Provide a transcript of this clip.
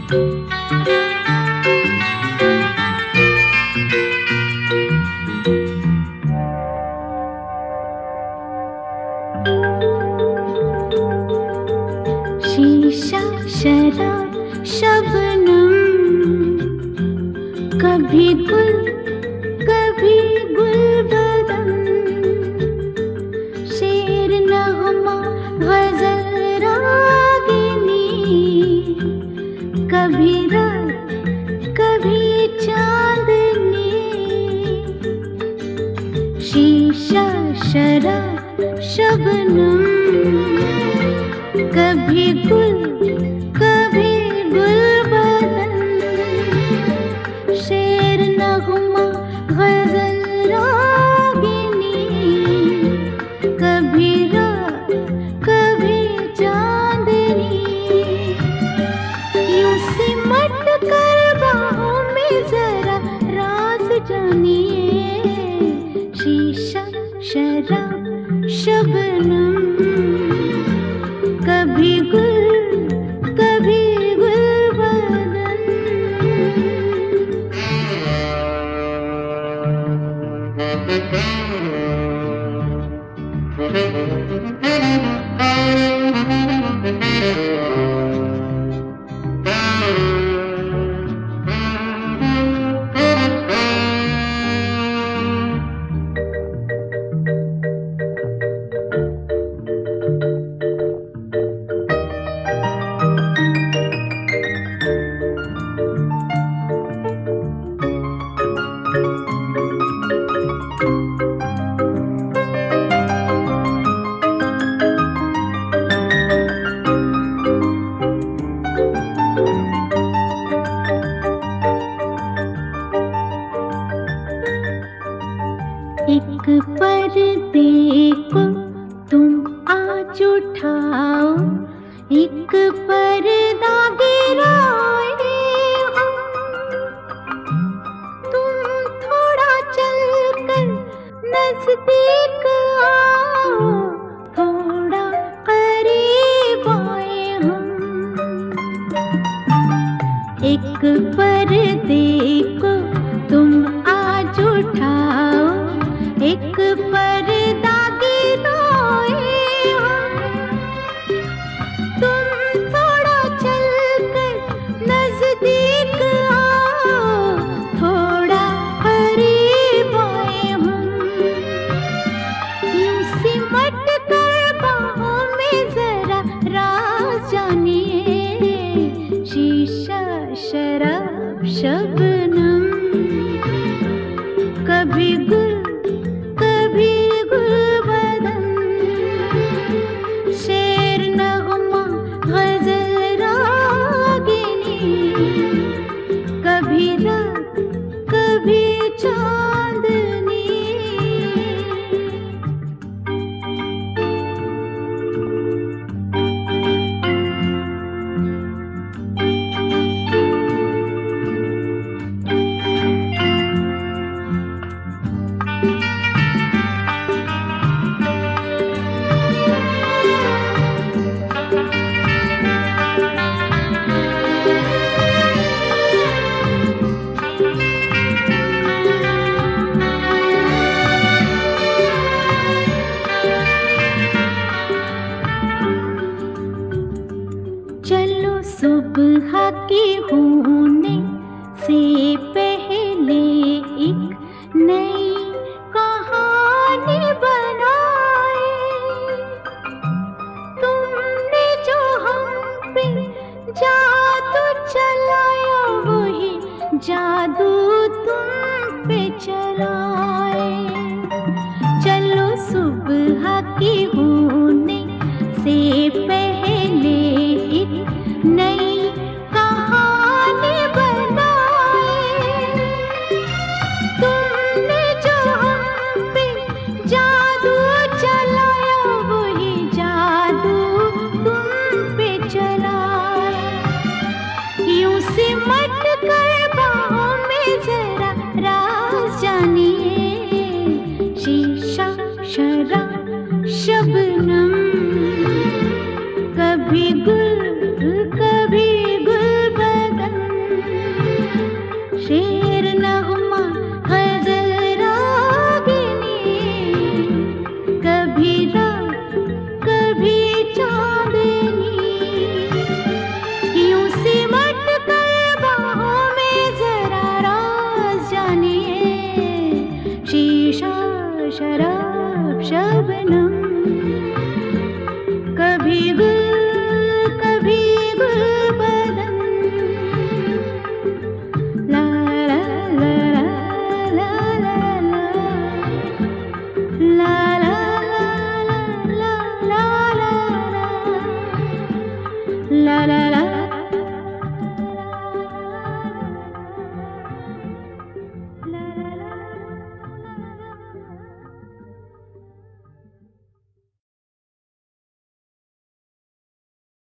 शीशा शराब शबनम, कभी गुल कभी गुलबदन, शेर नगमा गजल रागिनी, कभी रात कभी चांदनी। शीशा शराब शबनम, कभी गुल कभी गुलबदन, शेर नगमा गजल रागिनी, कभी रात कभी चांदनी। यूं सिमट कर बाहों में जरा राज जानिए, शीशा शराब शबनम, कभी गुल कभी गुलबदन। एक पर्दे को तुम आज उठाओ, एक पर्दा गिराए हम। तुम थोड़ा चलकर नजदीक आओ, थोड़ा करीब आए हम। एक पर्दे को तुम आज उठाओ, एक पर्दा गिराए हम। तुम थोड़ा चलकर नजदीक आओ, थोड़ा करीब आए हम। यूं सिमट कर बाहों में जरा राज जानिए, शीशा शराब शबनम, कभी गुल कभी गुलबदन, शेर नगमा गजल रागिनी, कभी रात कभी चांदनी। चलो सुबह की होने से पहले एक नई कहानी बनाए। तुमने जो हम पे जादू चलाया, वही जादू तुम पे चलाए। चलो सुबह की होने से पहले एक नई कहानी बनाए। तुमने जो हम पे जादू चलाया, वही जादू तुम पे चलाया। यूं सिमट